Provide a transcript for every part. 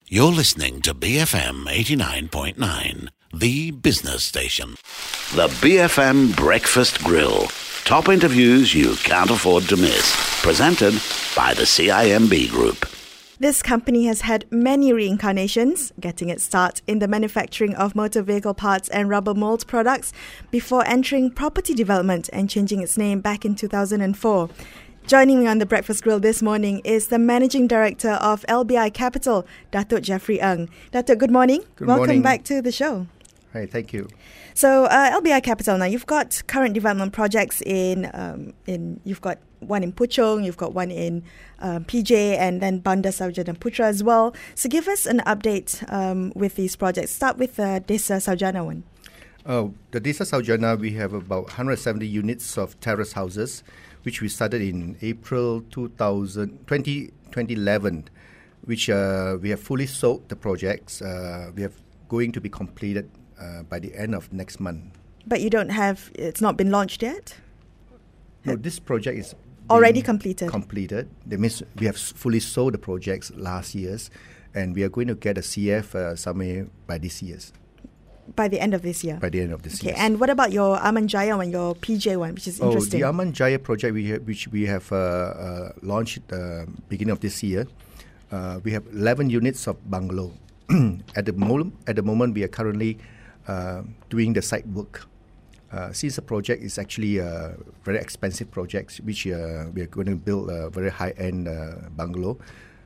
You're listening to BFM 89.9, the business station. The BFM Breakfast Grill. Top interviews you can't afford to miss. Presented by the CIMB Group. This company has had many reincarnations, getting its start in the manufacturing of motor vehicle parts and rubber mold products before entering property development and changing its name back in 2004. Joining me on the Breakfast Grill this morning is the Managing Director of LBI Capital, Datuk Jeffrey Ng. Datuk, good morning. Welcome back to the show. Hi, thank you. So, LBI Capital, now you've got current development projects you've got one in Puchong, you've got one in PJ, and then Bandar Sarjana Putra as well. So give us an update with these projects. Start with the Desa Sarjana one. The Desa Sarjana, we have about 170 units of terrace houses, which we started in April 2011, which we have fully sold the projects. We are going to be completed by the end of next month. But it's not been launched yet? No, this project is already completed. That means we have fully sold the projects last year's, and we are going to get a CF somewhere by this year's. By the end of this year? By the end of this year. Okay, and what about your Aman Jaya one, your PJ one, which is interesting? The Aman Jaya project, which we have launched at the beginning of this year, we have 11 units of bungalow. At the moment, we are currently doing the site work. Since the project is actually a very expensive project, which we are going to build a very high-end bungalow.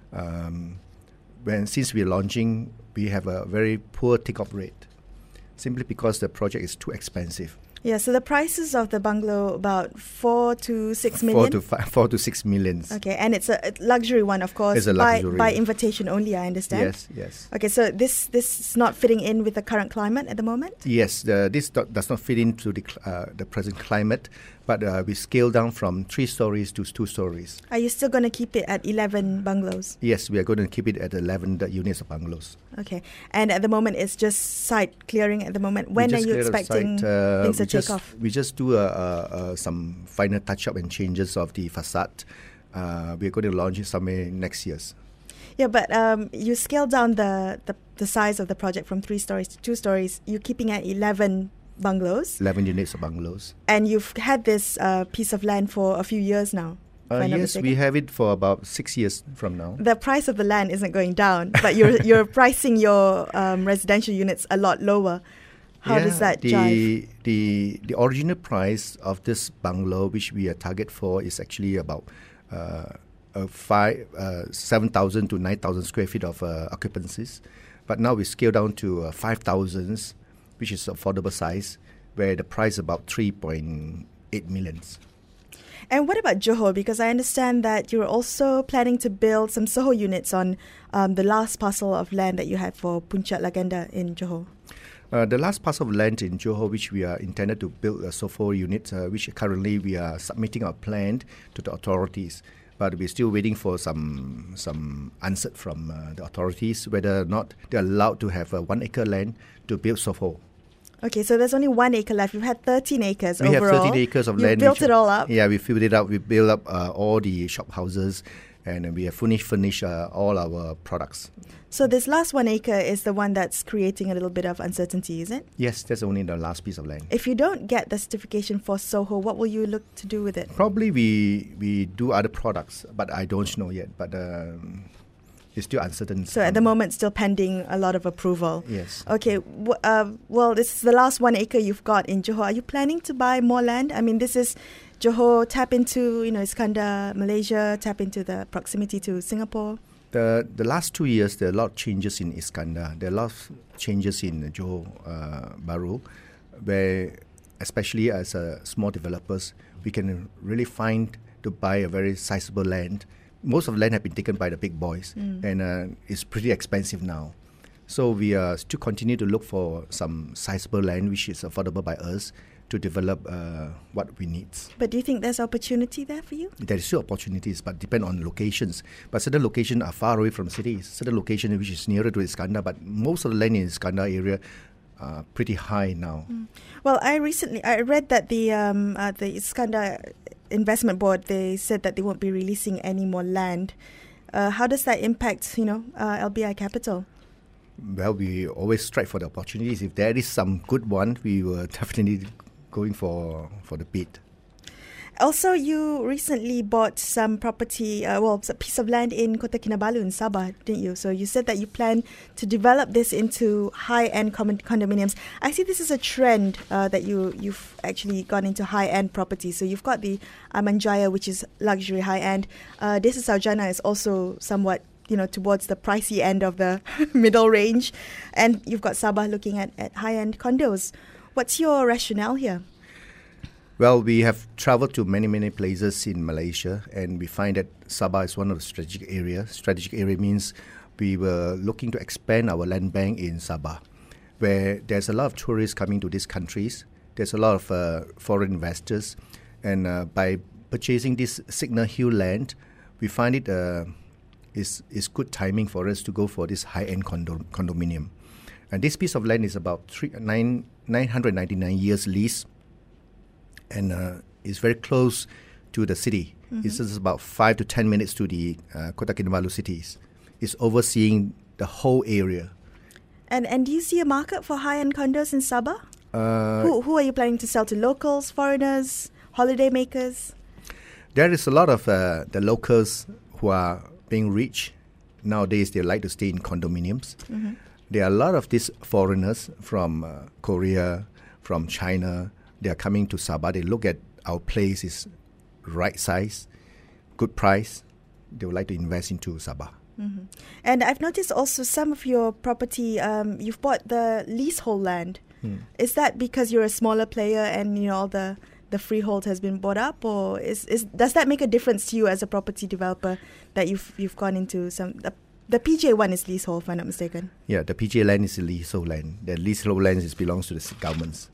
Since we are launching, we have a very poor take-up rate, simply because the project is too expensive. Yeah, so the prices of the bungalow about 4 to 6 million? 4 to 6 million. Okay, and it's a luxury one, of course. It's a luxury. By invitation only, I understand. Yes. Okay, so this is not fitting in with the current climate at the moment? Yes, this does not fit into the present climate, but we scale down from 3 stories to 2 stories. Are you still going to keep it at 11 bungalows? Yes, we are going to keep it at 11 units of bungalows. Okay, and at the moment it's just site clearing at the moment. When are you expecting things to take off? We just do some final touch-up and changes of the facade. We're going to launch it somewhere next year. Yeah, but you scale down the size of the project from 3 stories to 2 stories. You're keeping at 11 bungalows. 11 units of bungalows. And you've had this piece of land for a few years now. Yes, we have it for about 6 years from now. The price of the land isn't going down, but you're pricing your residential units a lot lower. How does that jive? The original price of this bungalow, which we are target for, is actually about 7,000 to 9,000 square feet of occupancies. But now we scale down to 5,000, which is affordable size, where the price is about 3.8 million. And what about Johor? Because I understand that you're also planning to build some Soho units on the last parcel of land that you had for Puncak Legenda in Johor. The last parcel of land in Johor, which we are intended to build a Soho unit, which currently we are submitting our plan to the authorities. But we're still waiting for some answer from the authorities whether or not they're allowed to have 1 acre land to build Soho. Okay, so there's only 1 acre left. You've had 13 acres overall. We have 13 acres of land. You built it all up? Yeah, we filled it up. We built up all the shop houses, and we have furnished all our products. So this last 1 acre is the one that's creating a little bit of uncertainty, is it? Yes, that's only the last piece of land. If you don't get the certification for Soho, what will you look to do with it? Probably we do other products, but I don't know yet. But it's still uncertain. So at the moment, still pending a lot of approval. Yes. Okay. Well, this is the last 1 acre you've got in Johor. Are you planning to buy more land? I mean, this is Johor, tap into Iskandar, Malaysia, tap into the proximity to Singapore. The last 2 years, there are a lot of changes in Iskandar. There are a lot of changes in Johor Bahru, where especially as small developers, we can really find to buy a very sizable land. Most of the land have been taken by the big boys, and it's pretty expensive now. So we still continue to look for some sizable land which is affordable by us to develop what we need. But do you think there's opportunity there for you? There is still opportunities, but depend on locations. But certain locations are far away from cities. Certain locations which is nearer to Iskandar, but most of the land in Iskandar area are pretty high now. Well, I read that the Iskandar Investment Board, they said that they won't be releasing any more land How does that impact, LBI Capital? Well, we always strive for the opportunities. If there is some good one, we were definitely going for the bid. Also, you recently bought some property, a piece of land in Kota Kinabalu in Sabah, didn't you? So you said that you plan to develop this into high-end condominiums. I see this is a trend that you've actually gone into high-end property. So you've got the Amanjaya, which is luxury high-end. Desa Sarjana is also somewhat towards the pricey end of the middle range. And you've got Sabah looking at high-end condos. What's your rationale here? Well, we have traveled to many, many places in Malaysia, and we find that Sabah is one of the strategic areas. Strategic area means we were looking to expand our land bank in Sabah, where there's a lot of tourists coming to these countries. There's a lot of foreign investors, and by purchasing this Signal Hill land, we find it is good timing for us to go for this high-end condominium. And this piece of land is about 999 years lease, and it's very close to the city. Mm-hmm. It's just about 5 to 10 minutes to the Kota Kinabalu cities. It's overseeing the whole area. And do you see a market for high-end condos in Sabah? Who are you planning to sell to? Locals, foreigners, holiday makers? There is a lot of the locals who are being rich. Nowadays, they like to stay in condominiums. Mm-hmm. There are a lot of these foreigners from Korea, from China. They are coming to Sabah. They look at our place is right size, good price. They would like to invest into Sabah. Mm-hmm. And I've noticed also some of your property, you've bought the leasehold land. Is that because you're a smaller player and all the freehold has been bought up, or does that make a difference to you as a property developer that you've gone into some? The PJ one is leasehold, if I'm not mistaken. Yeah, the PJ land is a leasehold land. The leasehold land belongs to the governments.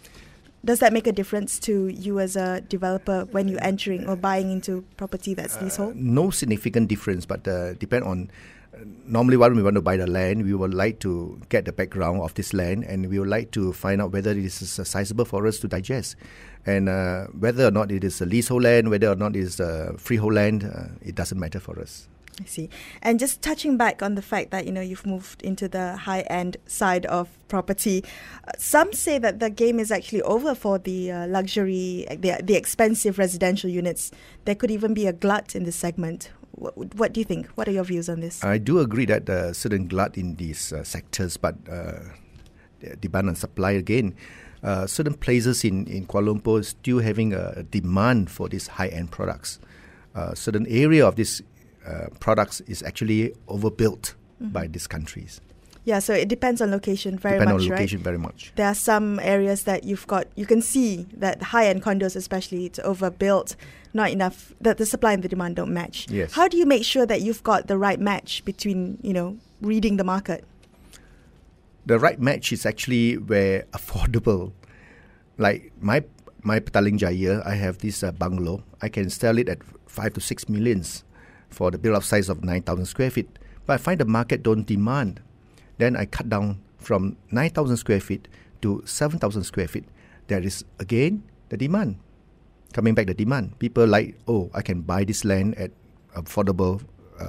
Does that make a difference to you as a developer when you're entering or buying into property that's leasehold? No significant difference, but depend on. Normally, when we want to buy the land, we would like to get the background of this land, and we would like to find out whether it is sizable for us to digest, and whether or not it is a leasehold land, whether or not it is a freehold land, it doesn't matter for us. I see. And just touching back on the fact that you've moved into the high-end side of property, some say that the game is actually over for the luxury, the expensive residential units. There could even be a glut in this segment. What do you think? What are your views on this? I do agree that certain glut in these sectors, but demand and supply again. Certain places in Kuala Lumpur still having a demand for these high-end products. Certain area of these products is actually overbuilt by these countries. Yeah, so it depends on location very much. There are some areas that you can see that high-end condos especially, it's overbuilt, not enough, that the supply and the demand don't match. Yes. How do you make sure that you've got the right match between, reading the market? The right match is actually where affordable. Like my Petaling Jaya, I have this bungalow. I can sell it at 5 to 6 millions for the build-up size of 9,000 square feet. But I find the market don't demand. Then I cut down from 9,000 square feet to 7,000 square feet. There is, again, the demand. Coming back the demand. People like, I can buy this land at affordable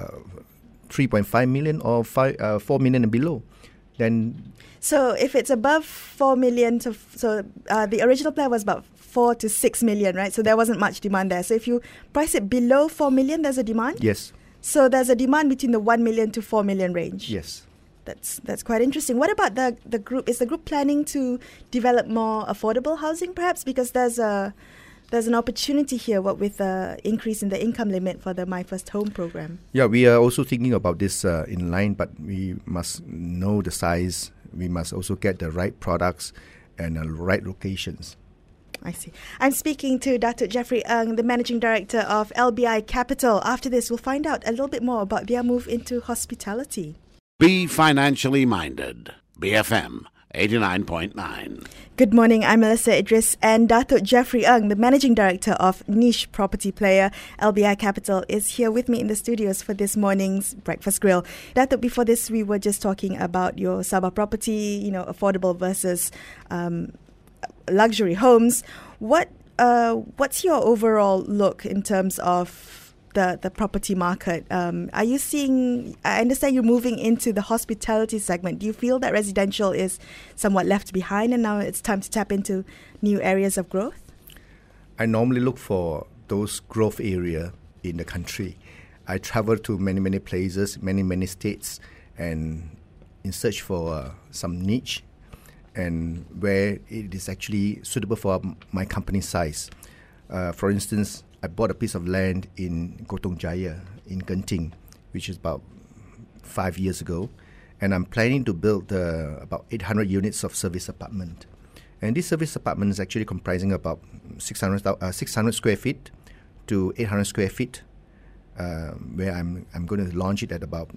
3.5 million or 4 million and below. Then, so if it's above 4 million, the original plan was about 4 to 6 million, right? So there wasn't much demand there. So if you price it below 4 million, there's a demand? Yes. So there's a demand between the 1 million to 4 million range? Yes. That's quite interesting. What about the group? Is the group planning to develop more affordable housing, perhaps? Because there's an opportunity here, with the increase in the income limit for the My First Home program. Yeah, we are also thinking about this in line, but we must know the size. We must also get the right products and the right locations. I see. I'm speaking to Datuk Jeffrey Ng, the Managing Director of LBI Capital. After this, we'll find out a little bit more about their move into hospitality. Be financially minded. BFM 89.9. Good morning, I'm Melissa Idris, and Datuk Jeffrey Ng, the Managing Director of Niche Property Player LBI Capital, is here with me in the studios for this morning's Breakfast Grill. Datuk, before this, we were just talking about your Sabah property, affordable versus luxury homes. What's your overall look in terms of the property market. Are you seeing, I understand you're moving into the hospitality segment. Do you feel that residential is somewhat left behind and now it's time to tap into new areas of growth? I normally look for those growth area in the country. I travel to many places, many states, and in search for some niche and where it is actually suitable for my company size. For instance, I bought a piece of land in Kotong Jaya in Genting, which is about 5 years ago, and I'm planning to build about 800 units of service apartment. And this service apartment is actually comprising about 600 square feet to 800 square feet, where I'm going to launch it at about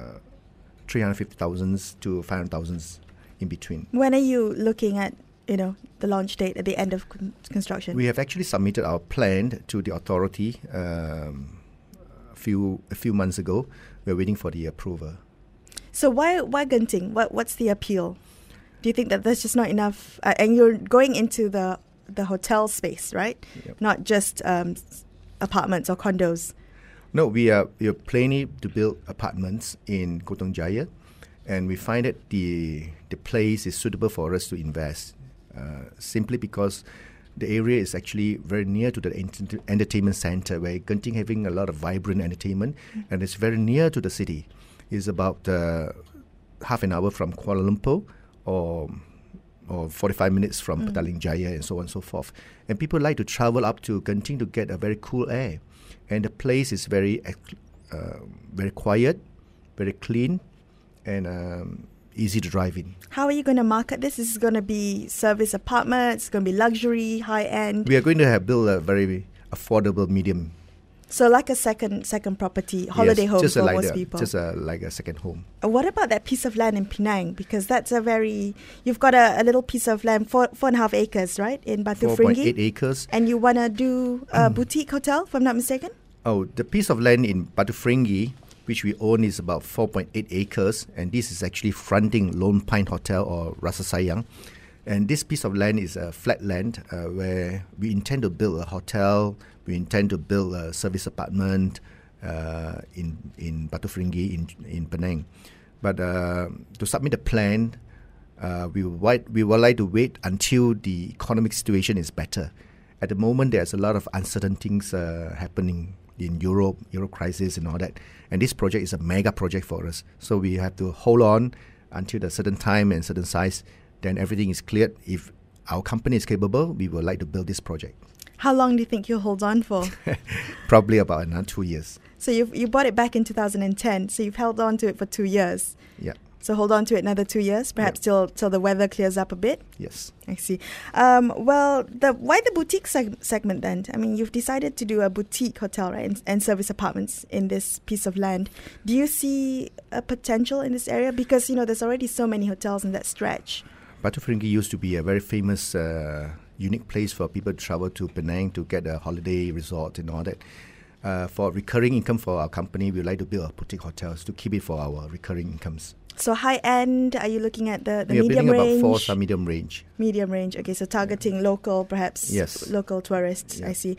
350,000 to 500,000 in between. When are you looking at, the launch date at the end of construction? We have actually submitted our plan to the authority a few months ago. We're waiting for the approval. So why Genting? What's the appeal? Do you think that there's just not enough? And you're going into the hotel space, right? Yep. Not just apartments or condos. No, we are planning to build apartments in Kotong Jaya, and we find that the place is suitable for us to invest. Simply because the area is actually very near to the entertainment center, where Genting having a lot of vibrant entertainment, and it's very near to the city. It's about half an hour from Kuala Lumpur or 45 minutes from Petaling Jaya and so on and so forth. And people like to travel up to Genting to get a very cool air. And the place is very quiet, very clean, and easy to drive in. How are you going to market this? Is it going to be service apartments? It's going to be luxury, high-end? We are going to build a very affordable medium. So like a second property, holiday home for most people. Just like a second home. What about that piece of land in Penang? Because that's you've got a little piece of land, 4.5 acres, right, in Batu Ferringhi? 4.8 acres. And you want to do a boutique hotel, if I'm not mistaken? Oh, the piece of land in Batu Ferringhi, which we own, is about 4.8 acres, and this is actually fronting Lone Pine Hotel or Rasa Sayang. And this piece of land is a flat land where we intend to build a hotel, we intend to build a service apartment in Batu Ferringhi in Penang. But to submit the plan, we would like to wait until the economic situation is better. At the moment, there's a lot of uncertain things happening in Euro crisis and all that. And this project is a mega project for us. So we have to hold on until a certain time and certain size. Then everything is cleared. If our company is capable, we would like to build this project. How long do you think you'll hold on for? Probably about another 2 years. So you bought it back in 2010. So you've held on to it for 2 years. Yeah. So hold on to it another 2 years, perhaps till the weather clears up a bit? Yes. I see. Why the boutique segment then? I mean, you've decided to do a boutique hotel, right, and service apartments in this piece of land. Do you see a potential in this area? Because, there's already so many hotels in that stretch. Batu Ferringhi used to be a very famous, unique place for people to travel to Penang to get a holiday resort and all that. For recurring income for our company, we would like to build a boutique hotels to keep it for our recurring incomes. So high end, are you looking at the medium range? We are building about 4-star medium range. Medium range, okay, so targeting local, perhaps. Yes. Local tourists, yeah. I see.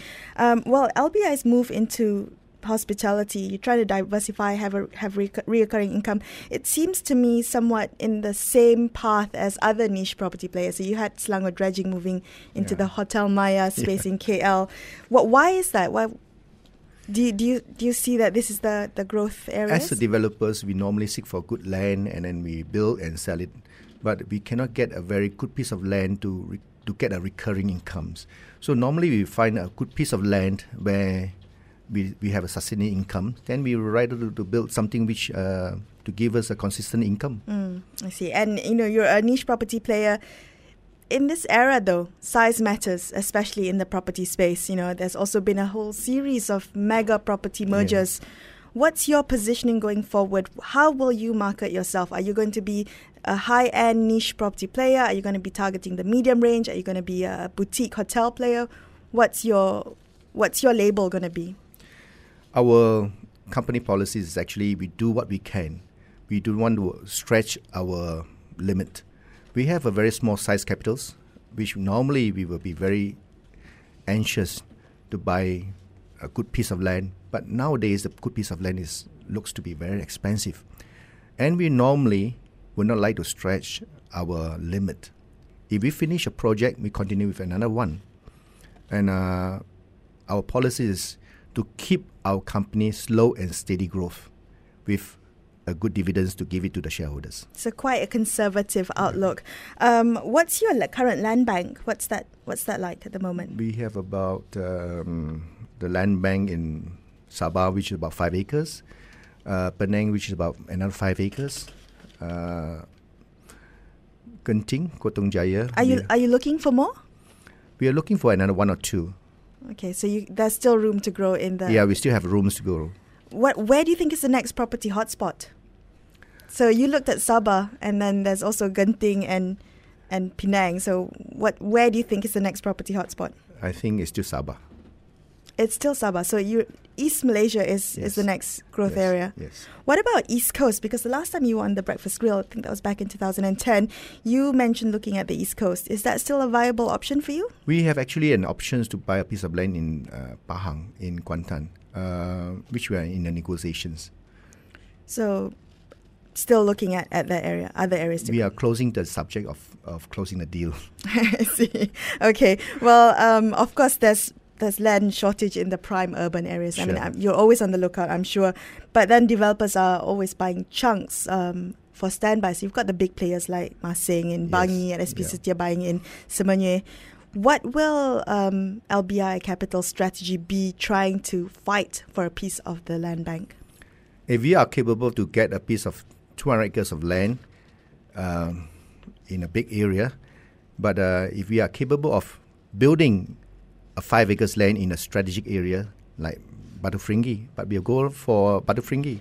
LBI's move into hospitality, you try to diversify, have reoccurring income. It seems to me somewhat in the same path as other niche property players. So you had Selangor Dredging moving into the Hotel Maya space in KL. Why is that? Why do you see that this is the growth areas? As the developers, we normally seek for good land and then we build and sell it, but we cannot get a very good piece of land to get a recurring incomes. So normally we find a good piece of land where we have a sustaining income, then we would rather to build something which to give us a consistent income. I see. And you're a niche property player. In this era, though, size matters, especially in the property space. There's also been a whole series of mega property mergers. Yeah. What's your positioning going forward? How will you market yourself? Are you going to be a high-end niche property player? Are you going to be targeting the medium range? Are you going to be a boutique hotel player? What's your label going to be? Our company policy is actually we do what we can. We don't want to stretch our limit. We have a very small size capitals, which normally we will be very anxious to buy a good piece of land But nowadays, a good piece of land looks to be very expensive. And we normally would not like to stretch our limit. If we finish a project, we continue with another one. And our policy is to keep our company slow and steady growth with a good dividends to give it to the shareholders. So quite a conservative outlook. What's your current land bank? What's that like at the moment? We have about the land bank in Sabah, which is about 5 acres. Penang, which is about another 5 acres. Genting, Kotong Jaya. Are you looking for more? We are looking for another 1 or 2. Okay, so there's still room to grow in the... Yeah, we still have rooms to grow. Where do you think is the next property hotspot? So you looked at Sabah, and then there's also Genting and Penang. So where do you think is the next property hotspot? I think it's still Sabah. It's still Sabah. So East Malaysia is the next growth area. Yes. What about East Coast? Because the last time you were on the Breakfast Grill, I think that was back in 2010, you mentioned looking at the East Coast. Is that still a viable option for you? We have actually an option to buy a piece of land in Pahang, in Kuantan, which we are in the negotiations. So still looking at that area, other areas We are closing the subject of closing the deal. I see. Okay. Well, of course, there's land shortage in the prime urban areas. Sure. I mean, you're always on the lookout, I'm sure. But then developers are always buying chunks for standby. So you've got the big players like Masing in Bangi and SP Setia buying in Semenyih. What will LBI Capital's strategy be trying to fight for a piece of the land bank? If we are capable to get a piece of 200 acres of land in a big area, but if we are capable of building a 5 acres land in a strategic area like Batu Ferringhi, but we'll go for Batu Ferringhi.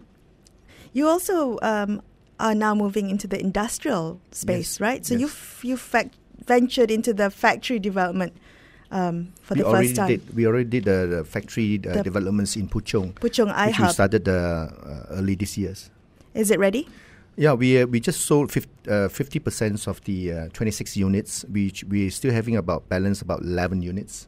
You also are now moving into the industrial space, right? So you've ventured into the factory development for the first time. We already did the factory developments in Puchong. Puchong which we started early this year. Is it ready? Yeah, we just sold 50% of the 26 units. We still having about 11 units,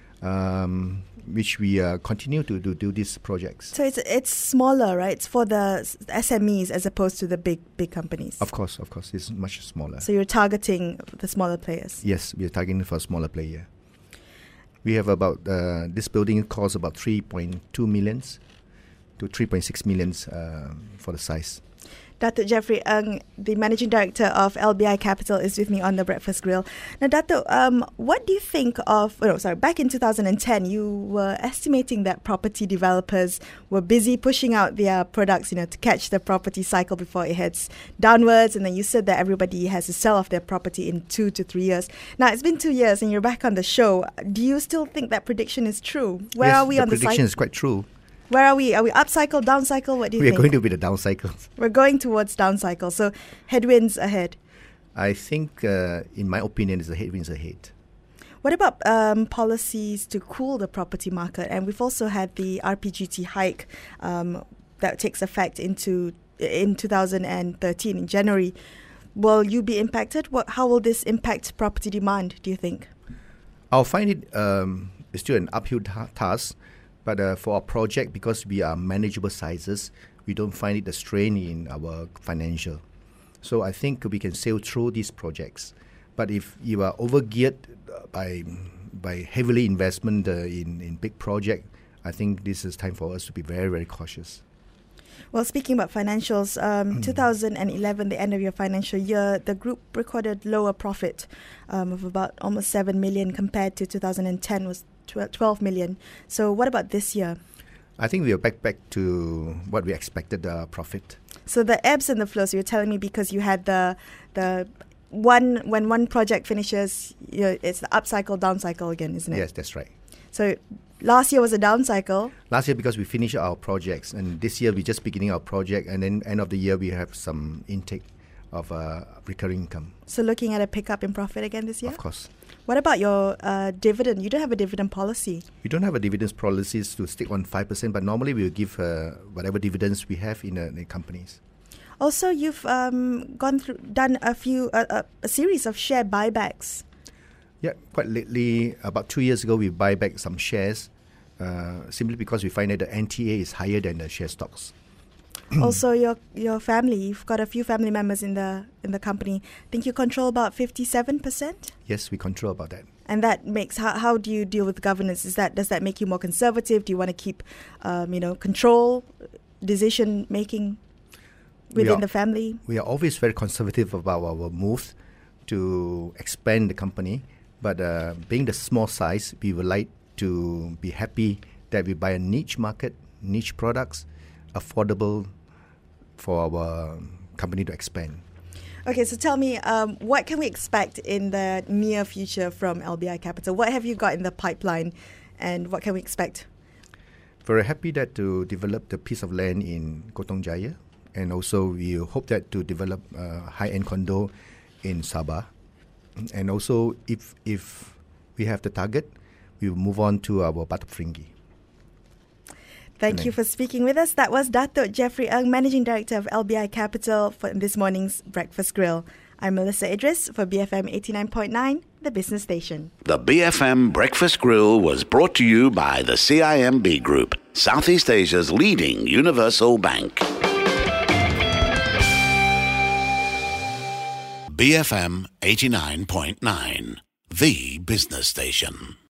which we continue to do these projects. So it's smaller, right? It's for the SMEs as opposed to the big companies. Of course, it's much smaller. So you're targeting the smaller players. Yes, we are targeting for a smaller player. We have about this building costs about 3.2 million to 3.6 million for the size. Datuk Jeffrey Ng, the Managing Director of LBI Capital, is with me on the Breakfast Grill. Now, Datuk, what do you think of... back in 2010, you were estimating that property developers were busy pushing out their products, to catch the property cycle before it heads downwards. And then you said that everybody has to sell off their property in 2 to 3 years. Now, it's been 2 years and you're back on the show. Do you still think that prediction is true? Where are we on the cycle? The prediction is quite true. Where are we? Are we up cycle, down cycle? What do you think? We are going to be the down cycle. We're going towards down cycle. So headwinds ahead. I think, in my opinion, it's the headwinds ahead. What about policies to cool the property market? And we've also had the RPGT hike that takes effect in 2013 in January. Will you be impacted? How will this impact property demand, do you think? I'll find it it's still an uphill task. But for our project, because we are manageable sizes, we don't find it a strain in our financial. So I think we can sail through these projects. But if you are overgeared by heavily investment in big project, I think this is time for us to be very, very cautious. Well, speaking about financials, 2011, the end of your financial year, the group recorded lower profit of about almost 7 million compared to 2010 was 12 million. So what about this year? I think we are back to what we expected, profit. So the ebbs and the flows, you're telling me because you had the when one project finishes, it's the up cycle, down cycle again, isn't it? Yes, that's right. So last year was a down cycle. Last year because we finished our projects, and this year we're just beginning our project, and then end of the year we have some intake of recurring income. So looking at a pickup in profit again this year? Of course. What about your dividend? You don't have a dividend policy. We don't have a dividends policies to stick on 5%, but normally we will give whatever dividends we have in the companies. Also, you've done a series of share buybacks. Yeah, quite lately, about 2 years ago, we buy back some shares simply because we find that the NTA is higher than the share stocks. Also, your family, you've got a few family members in the company. I think you control about 57%? Yes, we control about that. And that makes, how do you deal with governance? Does that make you more conservative? Do you want to keep, control, decision making within the family? We are always very conservative about our moves to expand the company. But being the small size, we would like to be happy that we buy a niche market, niche products, affordable for our company to expand. Okay, so tell me, what can we expect in the near future from LBI Capital? What have you got in the pipeline, and what can we expect? Very happy that to develop the piece of land in Kotong Jaya, and also we hope that to develop a high-end condo in Sabah. And also, if we have the target, we will move on to our Batok Fringhi. Thank you for speaking with us. That was Datuk Jeffrey Ng, Managing Director of LBI Capital, for this morning's Breakfast Grill. I'm Melissa Idris for BFM 89.9, the business station. The BFM Breakfast Grill was brought to you by the CIMB Group, Southeast Asia's leading universal bank. BFM 89.9, the business station.